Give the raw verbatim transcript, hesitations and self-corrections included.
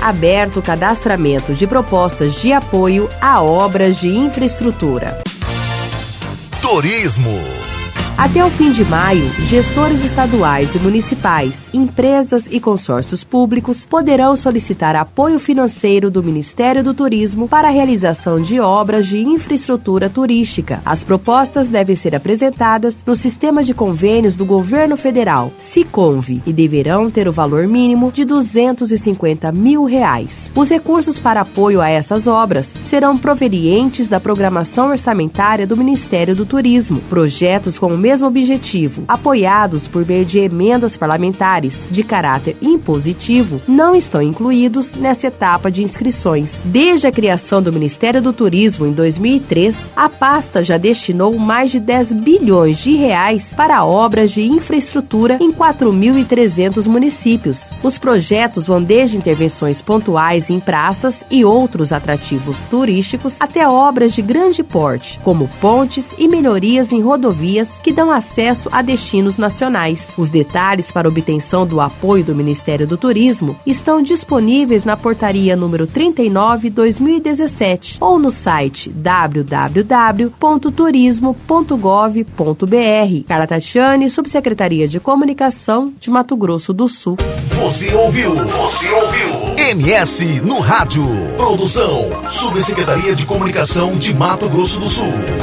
Aberto o cadastramento de propostas de apoio a obras de infraestrutura. Turismo. Até o fim de maio, gestores estaduais e municipais, empresas e consórcios públicos poderão solicitar apoio financeiro do Ministério do Turismo para a realização de obras de infraestrutura turística. As propostas devem ser apresentadas no Sistema de Convênios do Governo Federal, SICONV, e deverão ter o valor mínimo de duzentos e cinquenta mil reais. Os recursos para apoio a essas obras serão provenientes da programação orçamentária do Ministério do Turismo. Projetos com o mesmo objetivo, apoiados por meio de emendas parlamentares de caráter impositivo, não estão incluídos nessa etapa de inscrições. Desde a criação do Ministério do Turismo em dois mil e três, a pasta já destinou mais de dez bilhões de reais para obras de infraestrutura em quatro mil e trezentos municípios. Os projetos vão desde intervenções pontuais em praças e outros atrativos turísticos até obras de grande porte, como pontes e melhorias em rodovias que dão acesso a destinos nacionais. Os detalhes para obtenção do apoio do Ministério do Turismo estão disponíveis na portaria número trinta e nove barra dois mil e dezessete ou no site w w w ponto turismo ponto gov ponto b r. Carla Tatiane, Subsecretaria de Comunicação de Mato Grosso do Sul. Você ouviu? Você ouviu? M S no Rádio. Produção, Subsecretaria de Comunicação de Mato Grosso do Sul.